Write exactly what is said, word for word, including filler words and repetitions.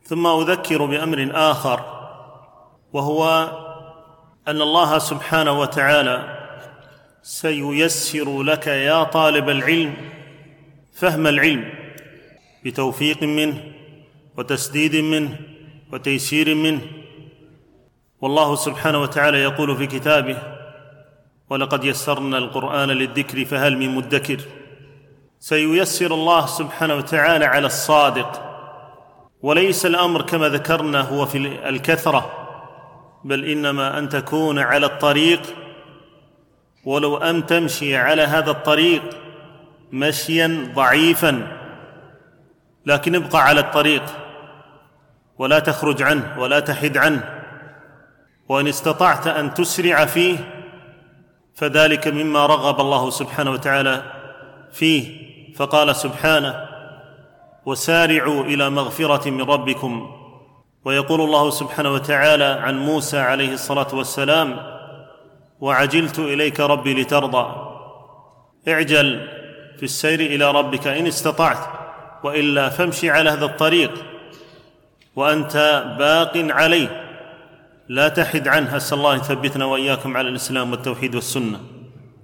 ثم أذكر بأمر آخر، وهو أن الله سبحانه وتعالى سييسر لك يا طالب العلم فهم العلم بتوفيق منه وتسديد منه وتيسير منه. والله سبحانه وتعالى يقول في كتابه: ولقد يسرنا القرآن للذكر فهل من مدكر. سييسر الله سبحانه وتعالى على الصادق، وليس الأمر كما ذكرنا هو في الكثرة، بل إنما أن تكون على الطريق، ولو أن تمشي على هذا الطريق مشيا ضعيفا، لكن ابقى على الطريق ولا تخرج عنه ولا تحد عنه، وإن استطعت أن تسرع فيه فذلك مما رغب الله سبحانه وتعالى فيه، فقال سبحانه: وسارعوا إلى مغفرة من ربكم. ويقول الله سبحانه وتعالى عن موسى عليه الصلاة والسلام: وعجلت إليك ربي لترضى. اعجل في السير إلى ربك إن استطعت، وإلا فامشي على هذا الطريق وأنت باق عليه، لا تحد عنه. أسأل الله أن يثبتنا وإياكم على الإسلام والتوحيد والسنة.